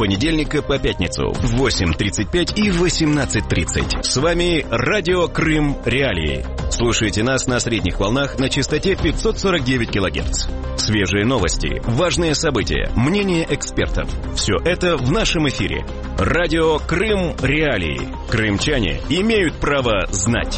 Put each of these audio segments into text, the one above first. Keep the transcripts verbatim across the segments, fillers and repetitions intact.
понедельника по пятницу в восемь тридцать пять и восемнадцать тридцать. С вами Радио Крым Реалии. Слушайте нас на средних волнах на частоте пятьсот сорок девять килогерц. Свежие новости, важные события, мнения экспертов. Все это в нашем эфире. Радио Крым Реалии. Крымчане имеют право знать.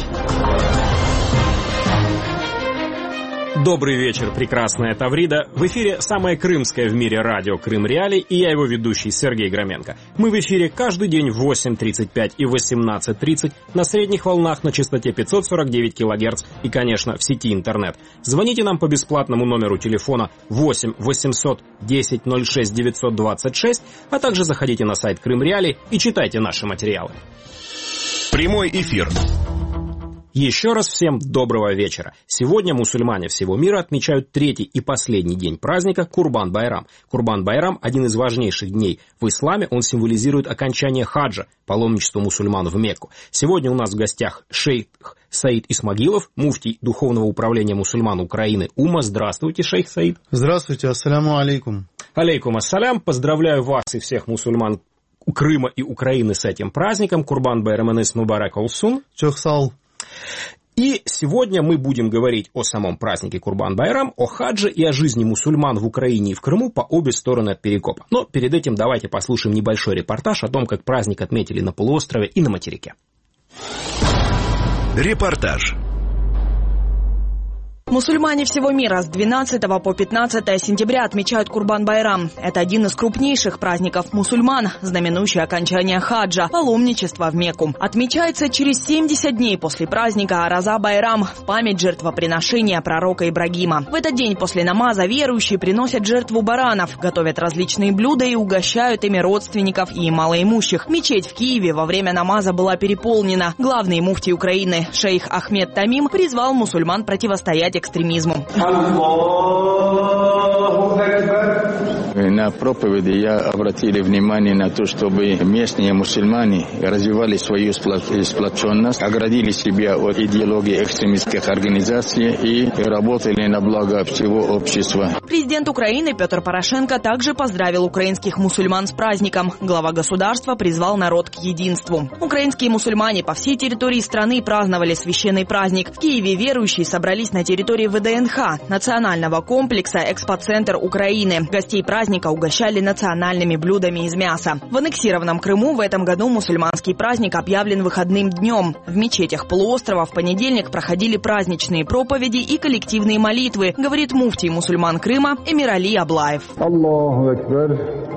Добрый вечер, прекрасная Таврида. В эфире самое крымское в мире радио Крым Реалии, и я его ведущий Сергей Громенко. Мы в эфире каждый день в восемь тридцать пять и восемнадцать тридцать на средних волнах на частоте пятьсот сорок девять килогерц и, конечно, в сети интернет. Звоните нам по бесплатному номеру телефона восемь восемьсот десять ноль шесть девятьсот двадцать шесть, а также заходите на сайт Крым Реалии и читайте наши материалы. Прямой эфир. Еще раз всем доброго вечера. Сегодня мусульмане всего мира отмечают третий и последний день праздника Курбан-Байрам. Курбан-Байрам – один из важнейших дней в исламе. Он символизирует окончание хаджа, паломничества мусульман в Мекку. Сегодня у нас в гостях шейх Саид Исмагилов, муфтий Духовного управления мусульман Украины УМА. Здравствуйте, шейх Саид. Здравствуйте, ассаляму алейкум. Алейкум ассалям. Поздравляю вас и всех мусульман Крыма и Украины с этим праздником. Курбан-Байрам энес мубарак олсун. Чохсал. И сегодня мы будем говорить о самом празднике Курбан-Байрам, о хадже и о жизни мусульман в Украине и в Крыму по обе стороны от перекопа. Но перед этим давайте послушаем небольшой репортаж о том, как праздник отметили на полуострове и на материке. Репортаж. Мусульмане всего мира с двенадцатого по пятнадцатое сентября отмечают Курбан-Байрам. Это один из крупнейших праздников мусульман, знаменующий окончание хаджа, паломничества в Мекку. Отмечается через семьдесят дней после праздника Араза-Байрам в память жертвоприношения пророка Ибрагима. В этот день после намаза верующие приносят жертву баранов, готовят различные блюда и угощают ими родственников и малоимущих. Мечеть в Киеве во время намаза была переполнена. Главный муфтий Украины шейх Ахмед Тамим призвал мусульман противостоять экстремизму. На проповеди я обратил внимание на то, чтобы местные мусульмане развивали свою сплоченность, оградили себя от идеологии экстремистских организаций и работали на благо всего общества. Президент Украины Петр Порошенко также поздравил украинских мусульман с праздником. Глава государства призвал народ к единству. Украинские мусульмане по всей территории страны праздновали священный праздник. В Киеве верующие собрались на территории ВДНХ, национального комплекса «Экспоцентр Украины». Гостей праздника угощали национальными блюдами из мяса. В аннексированном Крыму в этом году мусульманский праздник объявлен выходным днем. В мечетях полуострова в понедельник проходили праздничные проповеди и коллективные молитвы, говорит муфтий мусульман Крыма Эмирали Аблаев. Аллаху акбар.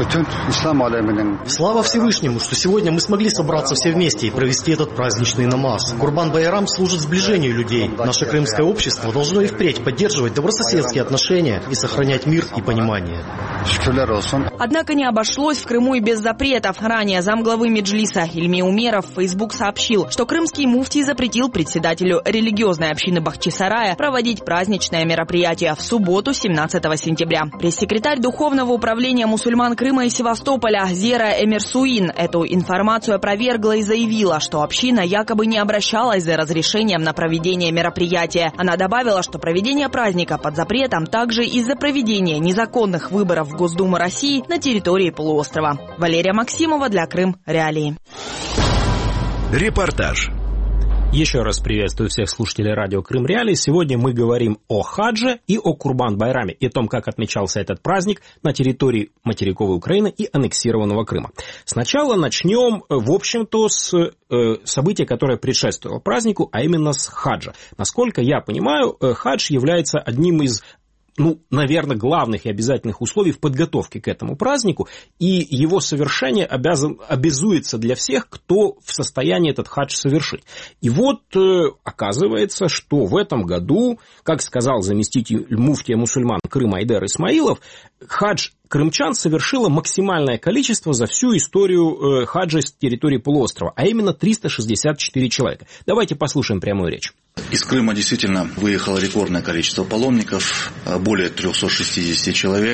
Слава Всевышнему, что сегодня мы смогли собраться все вместе и провести этот праздничный намаз. Курбан-Байрам служит сближению людей. Наше крымское общество должно и впредь поддерживать добрососедские отношения и сохранять мир и понимание. Однако не обошлось в Крыму и без запретов. Ранее замглавы Меджлиса Ильми Умеров в Facebook сообщил, что крымский муфтий запретил председателю религиозной общины Бахчисарая проводить праздничное мероприятие в субботу, семнадцатого сентября. Пресс-секретарь Духовного управления мусульман Крыма и Севастополя Зера Эмирсуин эту информацию опровергла и заявила, что община якобы не обращалась за разрешением на проведение мероприятия. Она добавила, что проведение праздника под запретом также из-за проведения незаконных выборов в Госдуму России на территории полуострова. Валерия Максимова для Крым Реалии. Репортаж. Еще раз приветствую всех слушателей радио Крым Реалии. Сегодня мы говорим о хадже и о Курбан-Байраме, и о том, как отмечался этот праздник на территории материковой Украины и аннексированного Крыма. Сначала начнем, в общем-то, с э, события, которое предшествовало празднику, а именно с хаджа. Насколько я понимаю, хадж является одним из ну, наверное, главных и обязательных условий в подготовке к этому празднику, и его совершение обязан, обязуется для всех, кто в состоянии этот хадж совершить. И вот э, оказывается, что в этом году, как сказал заместитель муфтия мусульман Крыма Айдар Исмаилов, хадж крымчан совершило максимальное количество за всю историю э, хаджа с территории полуострова, а именно триста шестьдесят четыре человека. Давайте послушаем прямую речь. Из Крыма действительно выехало рекордное количество паломников, более триста шестьдесят человек.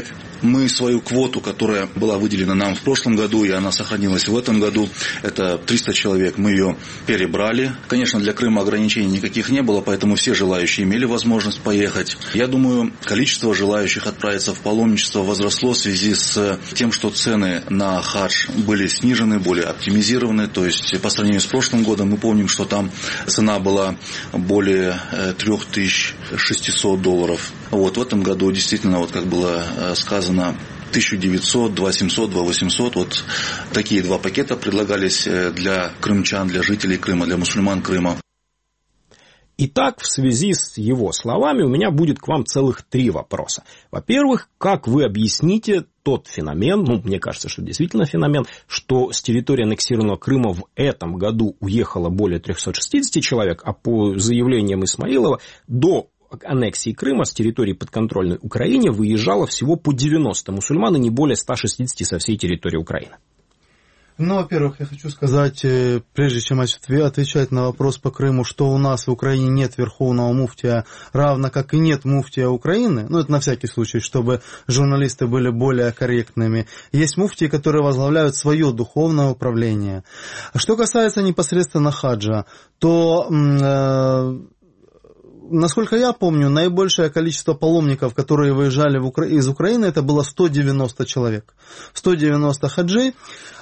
Мы свою квоту, которая была выделена нам в прошлом году, и она сохранилась в этом году, это триста человек, мы ее перебрали. Конечно, для Крыма ограничений никаких не было, поэтому все желающие имели возможность поехать. Я думаю, количество желающих отправиться в паломничество возросло в связи с тем, что цены на хадж были снижены, более оптимизированы. То есть по сравнению с прошлым годом мы помним, что там цена была более три тысячи шестьсот долларов. Вот в этом году действительно, вот как было сказано, тысяча девятьсот, два тысячи семьсот, два тысячи восемьсот. Вот такие два пакета предлагались для крымчан, для жителей Крыма, для мусульман Крыма. Итак, в связи с его словами у меня будет к вам целых три вопроса. Во-первых, как вы объясните тот феномен, ну, мне кажется, что действительно феномен, что с территории аннексированного Крыма в этом году уехало более триста шестьдесят человек, а по заявлениям Исмаилова до аннексии Крыма с территории подконтрольной Украине выезжало всего по девяносто мусульман и не более ста шестидесяти со всей территории Украины. Ну, во-первых, я хочу сказать, прежде чем отвечать на вопрос по Крыму, что у нас в Украине нет верховного муфтия, равно как и нет муфтия Украины, ну, это на всякий случай, чтобы журналисты были более корректными. Есть муфтии, которые возглавляют свое духовное управление. Что касается непосредственно хаджа, то... Э- Насколько я помню, наибольшее количество паломников, которые выезжали в Укра... из Украины, это было сто девяносто человек. сто девяносто хаджей.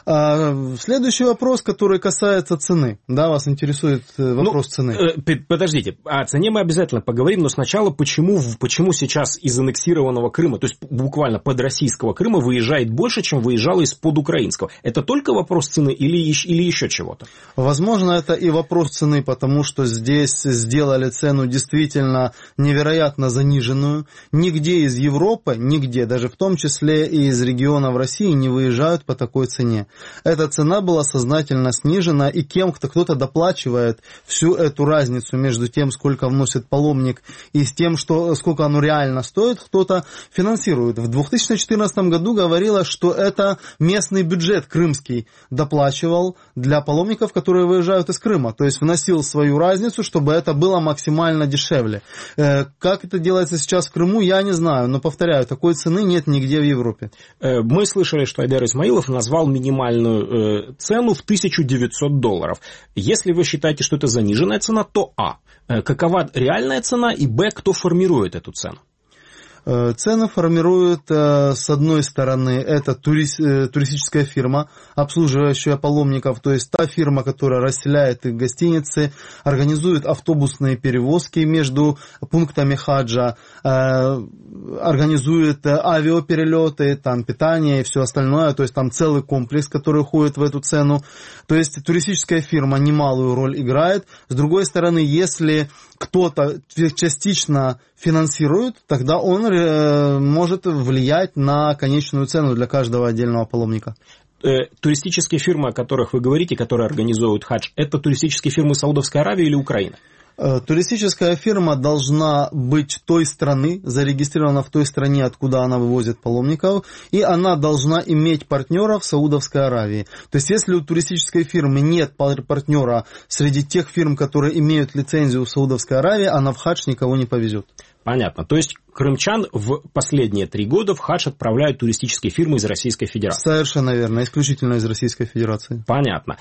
А следующий вопрос, который касается цены. Да, вас интересует вопрос ну, цены. Э, подождите, о цене мы обязательно поговорим, но сначала, почему, почему сейчас из аннексированного Крыма, то есть буквально под российского Крыма, выезжает больше, чем выезжало из-под украинского? Это только вопрос цены или, или еще чего-то? Возможно, это и вопрос цены, потому что здесь сделали цену действительно невероятно заниженную. Нигде из Европы, нигде, даже в том числе и из регионов России, не выезжают по такой цене. Эта цена была сознательно снижена, и кем-то кто-то доплачивает всю эту разницу между тем, сколько вносит паломник, и с тем, что, сколько оно реально стоит, кто-то финансирует. В две тысячи четырнадцатом году говорилось, что это местный бюджет крымский доплачивал для паломников, которые выезжают из Крыма, то есть вносил свою разницу, чтобы это было максимально дешевле. Как это делается сейчас в Крыму, я не знаю, но, повторяю, такой цены нет нигде в Европе. Мы слышали, что Айдар Исмаилов назвал минимальную цену в тысячу девятьсот долларов. Если вы считаете, что это заниженная цена, то а. Какова реальная цена, и б. Кто формирует эту цену? Цены формирует, с одной стороны, это туристическая фирма, обслуживающая паломников, то есть та фирма, которая расселяет их гостиницы, организует автобусные перевозки между пунктами хаджа, организует авиаперелеты, там питание и все остальное, то есть там целый комплекс, который уходит в эту цену. То есть туристическая фирма немалую роль играет. С другой стороны, если кто-то частично финансирует, тогда он может влиять на конечную цену для каждого отдельного паломника. Туристические фирмы, о которых вы говорите, которые организуют хадж, это туристические фирмы Саудовской Аравии или Украины? Туристическая фирма должна быть той страны, зарегистрирована в той стране, откуда она вывозит паломников, и она должна иметь партнеров в Саудовской Аравии. То есть, если у туристической фирмы нет партнера среди тех фирм, которые имеют лицензию в Саудовской Аравии, она в хадж никого не повезет. Понятно. То есть, крымчан в последние три года в хадж отправляют туристические фирмы из Российской Федерации? Совершенно верно, исключительно из Российской Федерации. Понятно.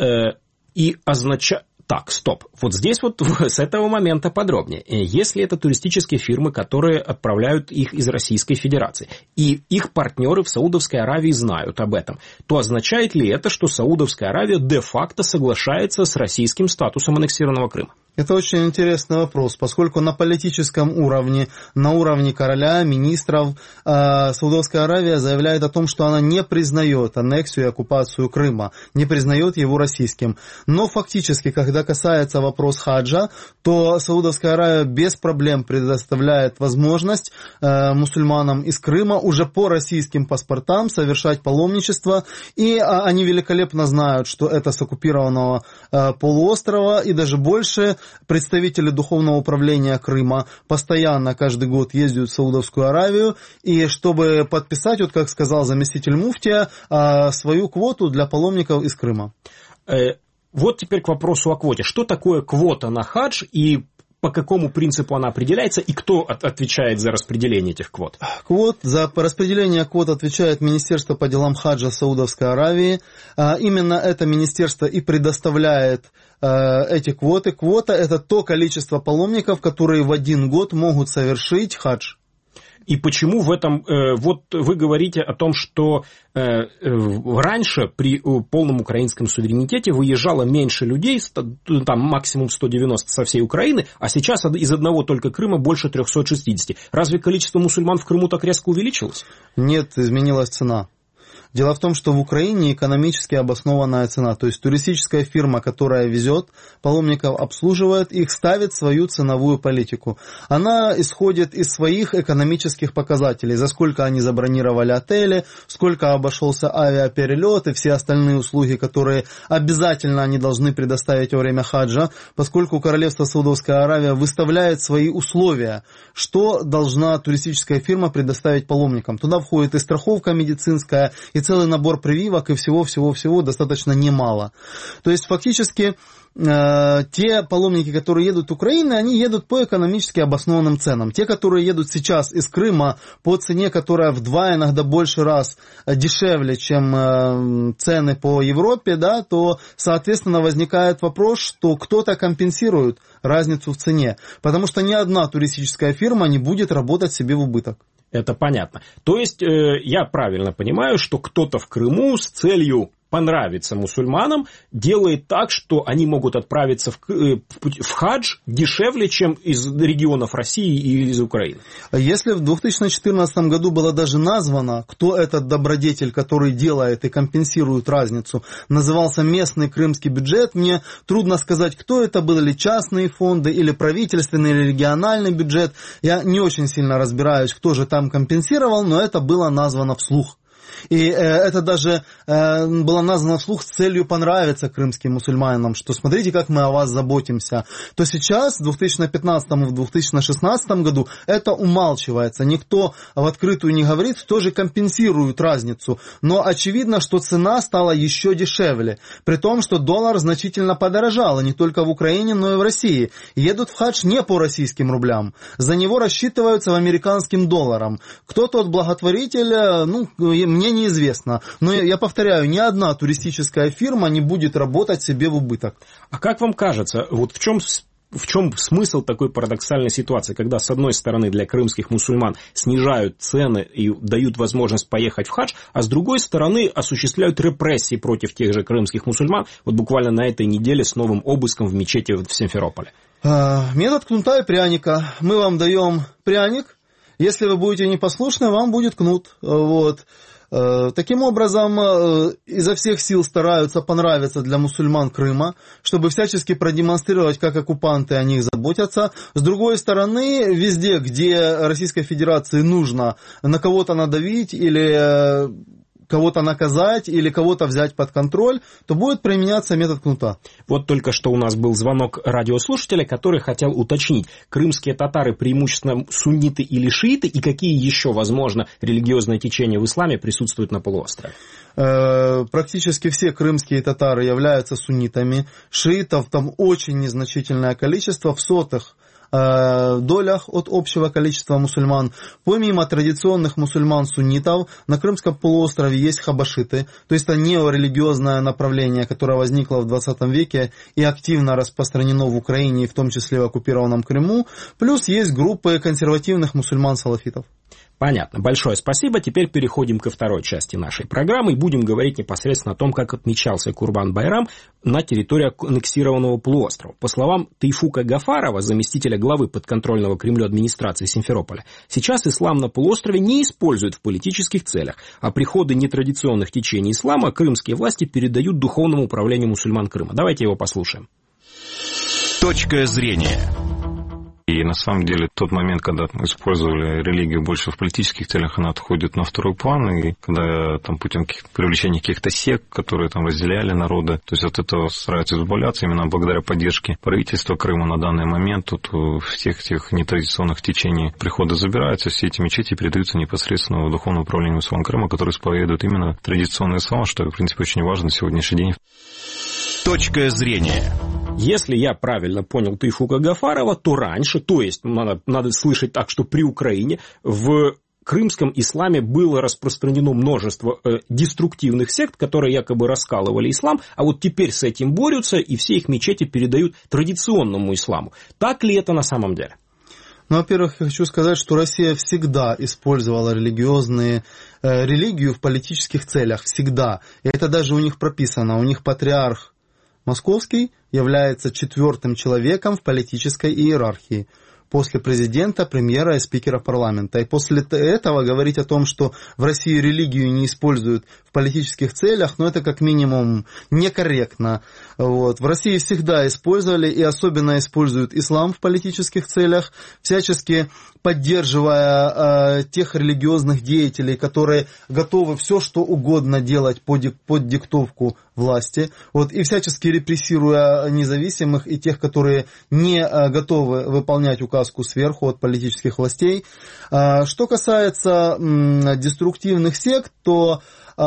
И означает... Так, стоп. Вот здесь вот с этого момента подробнее. Если это туристические фирмы, которые отправляют их из Российской Федерации, и их партнеры в Саудовской Аравии знают об этом, то означает ли это, что Саудовская Аравия де-факто соглашается с российским статусом аннексированного Крыма? Это очень интересный вопрос, поскольку на политическом уровне, на уровне короля, министров, э, Саудовская Аравия заявляет о том, что она не признает аннексию и оккупацию Крыма, не признает его российским. Но фактически, когда касается вопрос хаджа, то Саудовская Аравия без проблем предоставляет возможность э, мусульманам из Крыма уже по российским паспортам совершать паломничество, и э, они великолепно знают, что это с оккупированного э, полуострова, и даже больше. Представители Духовного управления Крыма постоянно каждый год ездят в Саудовскую Аравию, и чтобы подписать, вот как сказал заместитель муфтия, свою квоту для паломников из Крыма. Вот теперь к вопросу о квоте. Что такое квота на хадж и по какому принципу она определяется и кто от, отвечает за распределение этих квот? Квот, за распределение квот отвечает Министерство по делам хаджа Саудовской Аравии. Именно это министерство и предоставляет эти квоты. Квота – это то количество паломников, которые в один год могут совершить хадж. И почему в этом, э, вот вы говорите о том, что э, э, раньше при полном украинском суверенитете выезжало меньше людей, там максимум сто девяносто со всей Украины, а сейчас из одного только Крыма больше триста шестьдесят. Разве количество мусульман в Крыму так резко увеличилось? Нет, изменилась цена. Дело в том, что в Украине экономически обоснованная цена, то есть туристическая фирма, которая везет паломников, обслуживает их, ставит свою ценовую политику. Она исходит из своих экономических показателей, за сколько они забронировали отели, сколько обошелся авиаперелет и все остальные услуги, которые обязательно они должны предоставить во время хаджа, поскольку Королевство Саудовская Аравия выставляет свои условия, что должна туристическая фирма предоставить паломникам. Туда входит и страховка медицинская, и целый набор прививок, и всего-всего-всего достаточно немало. То есть, фактически, э, те паломники, которые едут в Украину, они едут по экономически обоснованным ценам. Те, которые едут сейчас из Крыма по цене, которая в два, иногда больше раз дешевле, чем э, цены по Европе, да, то, соответственно, возникает вопрос, что кто-то компенсирует разницу в цене. Потому что ни одна туристическая фирма не будет работать себе в убыток. Это понятно. То есть, э, я правильно понимаю, что кто-то в Крыму с целью понравиться мусульманам делает так, что они могут отправиться в, э, в хадж дешевле, чем из регионов России или из Украины. Если в две тысячи четырнадцатом году было даже названо, кто этот добродетель, который делает и компенсирует разницу, назывался местный крымский бюджет, мне трудно сказать, кто это был, или частные фонды, или правительственный, или региональный бюджет. Я не очень сильно разбираюсь, кто же там компенсировал, но это было названо вслух. И э, это даже э, было названо вслух с целью понравиться крымским мусульманам, что смотрите, как мы о вас заботимся. То сейчас, в две тысячи пятнадцатом и в две тысячи шестнадцатом году, это умалчивается. Никто в открытую не говорит, кто же компенсирует разницу. Но очевидно, что цена стала еще дешевле. При том, что доллар значительно подорожал, и не только в Украине, но и в России. Едут в хадж не по российским рублям. За него рассчитываются в американским долларам. Кто тот благотворитель, ну, мне неизвестно. Но я повторяю, ни одна туристическая фирма не будет работать себе в убыток. А как вам кажется, вот в чем, в чем смысл такой парадоксальной ситуации, когда с одной стороны для крымских мусульман снижают цены и дают возможность поехать в хадж, а с другой стороны осуществляют репрессии против тех же крымских мусульман, вот буквально на этой неделе с новым обыском в мечети в Симферополе? Метод кнута и пряника. Мы вам даем пряник, если вы будете непослушны, вам будет кнут. Вот. Таким образом, изо всех сил стараются понравиться для мусульман Крыма, чтобы всячески продемонстрировать, как оккупанты о них заботятся. С другой стороны, везде, где Российской Федерации нужно на кого-то надавить или кого-то наказать или кого-то взять под контроль, то будет применяться метод кнута. Вот только что у нас был звонок радиослушателя, который хотел уточнить, крымские татары преимущественно сунниты или шииты, и какие еще, возможно, религиозные течения в исламе присутствуют на полуострове? Практически все крымские татары являются суннитами. Шиитов там очень незначительное количество, в сотых долях от общего количества мусульман. Помимо традиционных мусульман-суннитов, на Крымском полуострове есть хабашиты, то есть это неорелигиозное направление, которое возникло в двадцатом веке и активно распространено в Украине, и в том числе в оккупированном Крыму. Плюс есть группы консервативных мусульман-салафитов. Понятно. Большое спасибо. Теперь переходим ко второй части нашей программы и будем говорить непосредственно о том, как отмечался Курбан-Байрам на территории аннексированного полуострова. По словам Тейфука Гафарова, заместителя главы подконтрольного Кремлю администрации Симферополя, сейчас ислам на полуострове не используют в политических целях, а приходы нетрадиционных течений ислама крымские власти передают духовному управлению мусульман Крыма. Давайте его послушаем. Точка зрения. И на самом деле тот момент, когда мы использовали религию больше в политических целях, она отходит на второй план, и когда там путем привлечения каких-то сект, которые там разделяли народы, то есть от этого стараются избавляться именно благодаря поддержке правительства Крыма на данный момент. Тут всех тех нетрадиционных течений приходы забираются, все эти мечети передаются непосредственно в духовное управление мусульман Крыма, которые исповедуют именно традиционный ислам, что, в принципе, очень важно на сегодняшний день. Точка зрения. Если я правильно понял Тайфука Гафарова, то раньше, то есть надо, надо слышать так, что при Украине в крымском исламе было распространено множество э, деструктивных сект, которые якобы раскалывали ислам, а вот теперь с этим борются, и все их мечети передают традиционному исламу. Так ли это на самом деле? Ну, во-первых, я хочу сказать, что Россия всегда использовала религиозные, э, религию в политических целях. Всегда. И это даже у них прописано. У них патриарх Московский является четвертым человеком в политической иерархии. После президента, премьера и спикера парламента. И после этого говорить о том, что в России религию не используют в политических целях, ну, это как минимум некорректно. Вот. В России всегда использовали и особенно используют ислам в политических целях, всячески поддерживая э, тех религиозных деятелей, которые готовы все, что угодно делать под, под диктовку власти, вот, и всячески репрессируя независимых и тех, которые не э, готовы выполнять указку сверху от политических властей. Э, что касается э, деструктивных сект, то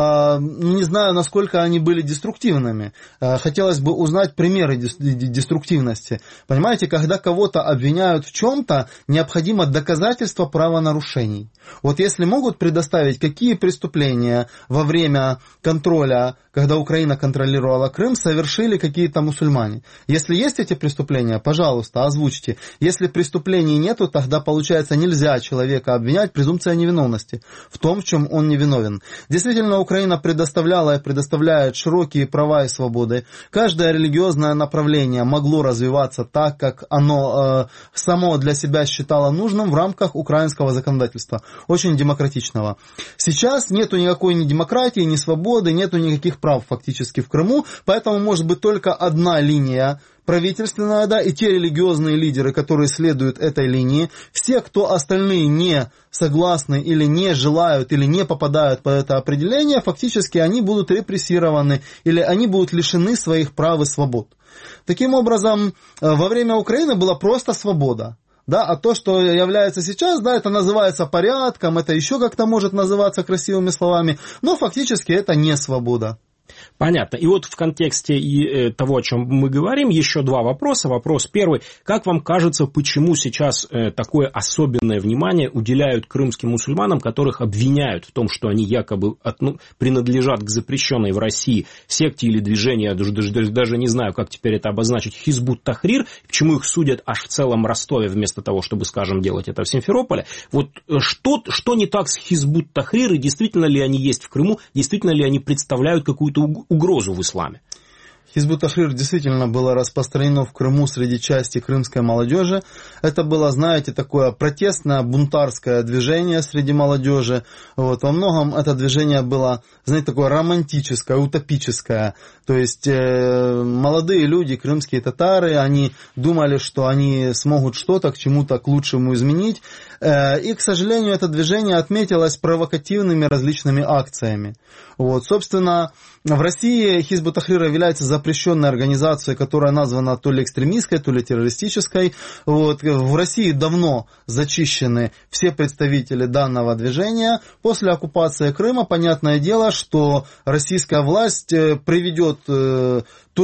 не знаю, насколько они были деструктивными. Хотелось бы узнать примеры деструктивности. Понимаете, когда кого-то обвиняют в чем-то, необходимо доказательство правонарушений. Вот если могут предоставить, какие преступления во время контроля, когда Украина контролировала Крым, совершили какие-то мусульмане. Если есть эти преступления, пожалуйста, озвучьте. Если преступлений нету, тогда, получается, нельзя человека обвинять, презумпция невиновности в том, в чем он невиновен. Действительно, Украина предоставляла и предоставляет широкие права и свободы. Каждое религиозное направление могло развиваться так, как оно э, само для себя считало нужным в рамках украинского законодательства, очень демократичного. Сейчас нету никакой ни демократии, ни свободы, нету никаких прав фактически в Крыму, поэтому может быть только одна линия правительственная, да, и те религиозные лидеры, которые следуют этой линии, все, кто остальные не согласны или не желают, или не попадают под это определение, фактически они будут репрессированы, или они будут лишены своих прав и свобод. Таким образом, во время Украины была просто свобода. Да, а то, что является сейчас, да, это называется порядком, это еще как-то может называться красивыми словами, но фактически это не свобода. Понятно. И вот в контексте и того, о чем мы говорим, еще два вопроса. Вопрос первый. Как вам кажется, почему сейчас такое особенное внимание уделяют крымским мусульманам, которых обвиняют в том, что они якобы от, ну, принадлежат к запрещенной в России секте или движению, даже, даже не знаю, как теперь это обозначить, Хизбут Тахрир, почему их судят аж в целом Ростове, вместо того, чтобы, скажем, делать это в Симферополе. Вот что, что не так с Хизбут Тахрир, и действительно ли они есть в Крыму, действительно ли они представляют какую-то угрозу в исламе? Хизбут Тахрир действительно было распространено в Крыму среди части крымской молодежи. Это было, знаете, такое протестное, бунтарское движение среди молодежи. Вот. Во многом это движение было, знаете, такое романтическое, утопическое. То есть э, молодые люди, крымские татары, они думали, что они смогут что-то к чему-то к лучшему изменить. Э, и, к сожалению, это движение отметилось провокативными различными акциями. Вот. Собственно, в России Хизбут Тахрир является запрещенной организацией, которая названа то ли экстремистской, то ли террористической. Вот. В России давно зачищены все представители данного движения. После оккупации Крыма, понятное дело, что российская власть приведет э,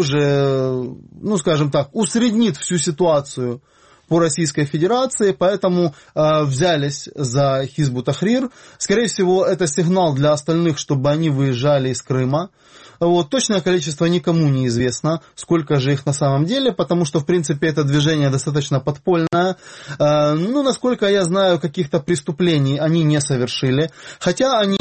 тоже, ну скажем так, усреднит всю ситуацию по Российской Федерации, поэтому э, взялись за Хизбут Тахрир. Скорее всего, это сигнал для остальных, чтобы они выезжали из Крыма. Вот, точное количество никому не известно, сколько же их на самом деле, потому что, в принципе, это движение достаточно подпольное. Э, ну, насколько я знаю, каких-то преступлений они не совершили. Хотя они,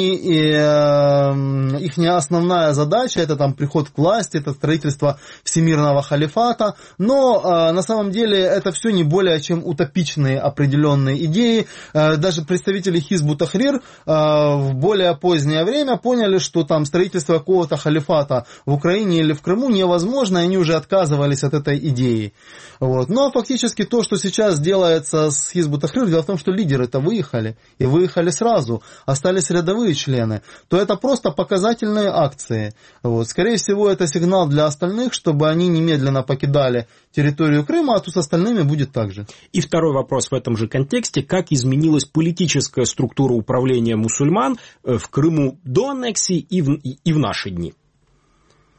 э, их основная задача, это там приход к власти, это строительство всемирного халифата. Но э, на самом деле это все не более чем утопичные определенные идеи. Э, даже представители Хизбут Тахрир э, в более позднее время поняли, что там строительство какого-то халифата в Украине или в Крыму невозможно, и они уже отказывались от этой идеи. Вот. Но фактически то, что сейчас делается с Хизбут Тахрир, дело в том, что лидеры-то выехали, и выехали сразу, остались рядовые члены, то это просто показательные акции. Вот. Скорее всего, это сигнал для остальных, чтобы они немедленно покидали территорию Крыма, а тут с остальными будет так же. И второй вопрос в этом же контексте. Как изменилась политическая структура управления мусульман в Крыму до аннексии и в, и в наши дни?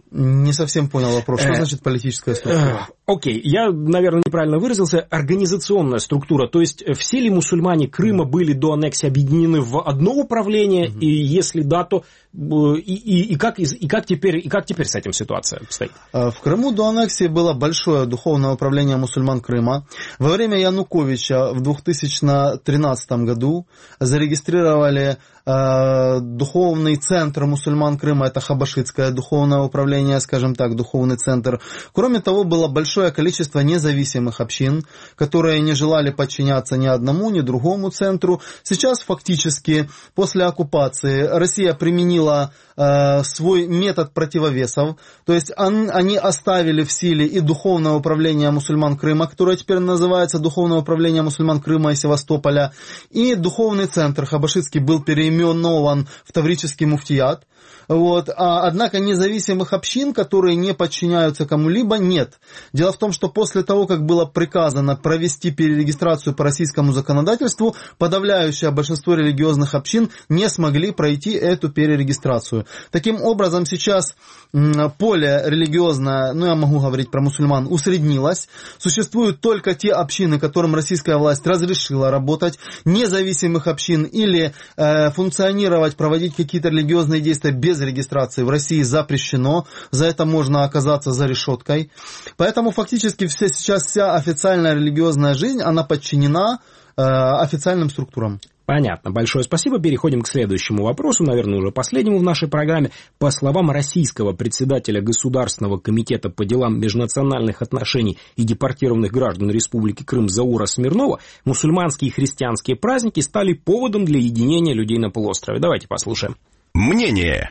Не совсем понял вопрос. Что значит политическая структура? Окей, я, наверное, неправильно выразился. Организационная структура. То есть все ли мусульмане Крыма были до аннексии объединены в одно управление? Mm-hmm. И если да, то и, и, и, как, и, как теперь, и как теперь с этим ситуация стоит? В Крыму до аннексии было большое духовное управление мусульман Крыма. Во время Януковича в две тысячи тринадцатом году зарегистрировали э, духовный центр мусульман Крыма. Это Хабашитское духовное управление, скажем так, духовный центр. Кроме того, было большое количество независимых общин, которые не желали подчиняться ни одному, ни другому центру. Сейчас фактически после оккупации Россия применила э, свой метод противовесов. То есть он, они оставили в силе и духовное управление мусульман Крыма, которое теперь называется Духовное управление мусульман Крыма и Севастополя, и духовный центр Хабашитский был переименован в Таврический муфтият. Вот. А, однако независимых общин, которые не подчиняются кому-либо, нет. Дело в том, что после того, как было приказано провести перерегистрацию по российскому законодательству, подавляющее большинство религиозных общин не смогли пройти эту перерегистрацию. Таким образом, сейчас поле религиозное, ну я могу говорить про мусульман, усреднилось. Существуют только те общины, которым российская власть разрешила работать, независимых общин или э, функционировать, проводить какие-то религиозные действия без регистрации в России запрещено. За это можно оказаться за решеткой. Поэтому фактически все, сейчас вся официальная религиозная жизнь, она подчинена э, официальным структурам. Понятно. Большое спасибо. Переходим к следующему вопросу, наверное, уже последнему в нашей программе. По словам российского председателя Государственного комитета по делам межнациональных отношений и депортированных граждан Республики Крым Заура Смирнова, мусульманские и христианские праздники стали поводом для единения людей на полуострове. Давайте послушаем. Мнение.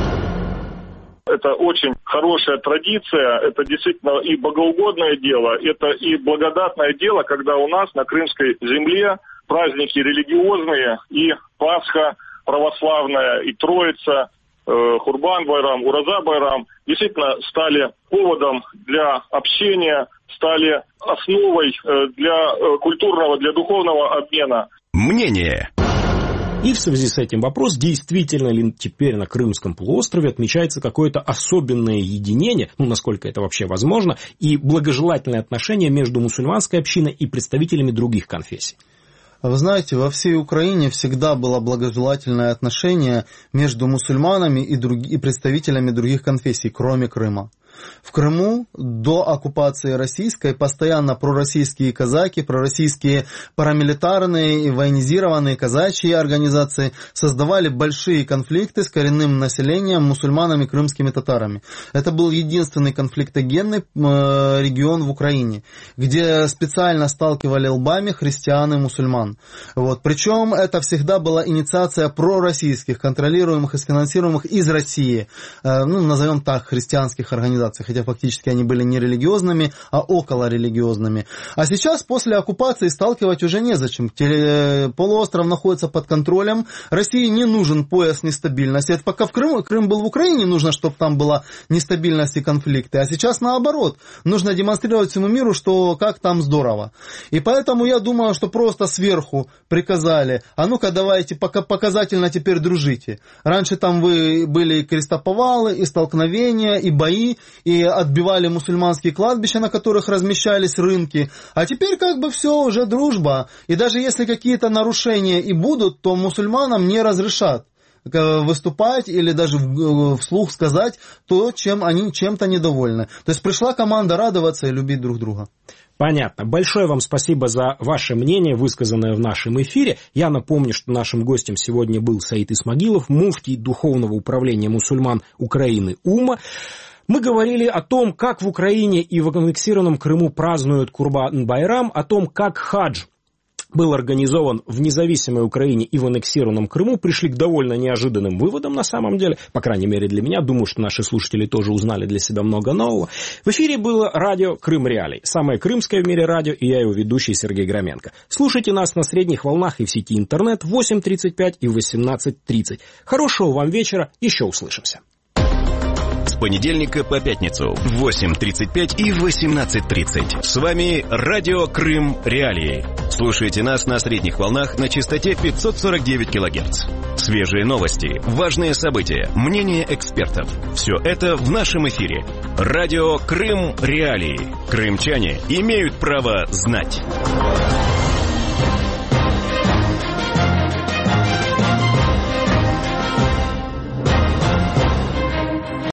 Это очень хорошая традиция, это действительно и богоугодное дело, это и благодатное дело, когда у нас на крымской земле праздники религиозные, и Пасха православная, и Троица, э, Курбан-Байрам, Ураза-Байрам действительно стали поводом для общения, стали основой э, для э, культурного, для духовного обмена. Мнение. И в связи с этим вопрос, действительно ли теперь на Крымском полуострове отмечается какое-то особенное единение, ну, насколько это вообще возможно, и благожелательное отношение между мусульманской общиной и представителями других конфессий? Вы знаете, во всей Украине всегда было благожелательное отношение между мусульманами и, друг... и представителями других конфессий, кроме Крыма. В Крыму до оккупации российской постоянно пророссийские казаки, пророссийские парамилитарные и военизированные казачьи организации создавали большие конфликты с коренным населением, мусульманами, крымскими татарами. Это был единственный конфликтогенный регион в Украине, где специально сталкивали лбами христиан и мусульман. Вот. Причем это всегда была инициация пророссийских, контролируемых и финансируемых из России, ну, назовем так, христианских организаций, хотя фактически они были не религиозными, а околорелигиозными. А сейчас, после оккупации, сталкивать уже незачем. Полуостров находится под контролем, России не нужен пояс нестабильности. Это пока в Крым, Крым был в Украине, нужно, чтобы там была нестабильность и конфликты. А сейчас наоборот, нужно демонстрировать всему миру, что как там здорово. И поэтому я думаю, что просто сверху приказали, а ну-ка давайте пока показательно теперь дружите. Раньше там вы были и крестоповалы, и столкновения, и бои, и отбивали мусульманские кладбища, на которых размещались рынки. А теперь как бы все, уже дружба. И даже если какие-то нарушения и будут, то мусульманам не разрешат выступать или даже вслух сказать то, чем они чем-то недовольны. То есть пришла команда радоваться и любить друг друга. Понятно. Большое вам спасибо за ваше мнение, высказанное в нашем эфире. Я напомню, что нашим гостем сегодня был Саид Исмагилов, муфтий Духовного управления мусульман Украины УМА. Мы говорили о том, как в Украине и в аннексированном Крыму празднуют Курбан-Байрам, о том, как хадж был организован в независимой Украине и в аннексированном Крыму, пришли к довольно неожиданным выводам на самом деле, по крайней мере для меня. Думаю, что наши слушатели тоже узнали для себя много нового. В эфире было радио Крым Реалии, самое крымское в мире радио, и я его ведущий Сергей Громенко. Слушайте нас на средних волнах и в сети интернет в восемь тридцать пять и восемнадцать тридцать. Хорошего вам вечера, еще услышимся. С понедельника по пятницу в восемь тридцать пять и восемнадцать тридцать. С вами радио Крым Реалии. Слушайте нас на средних волнах на частоте пятьсот сорок девять килогерц. Свежие новости, важные события, мнения экспертов. Все это в нашем эфире. Радио Крым Реалии. Крымчане имеют право знать.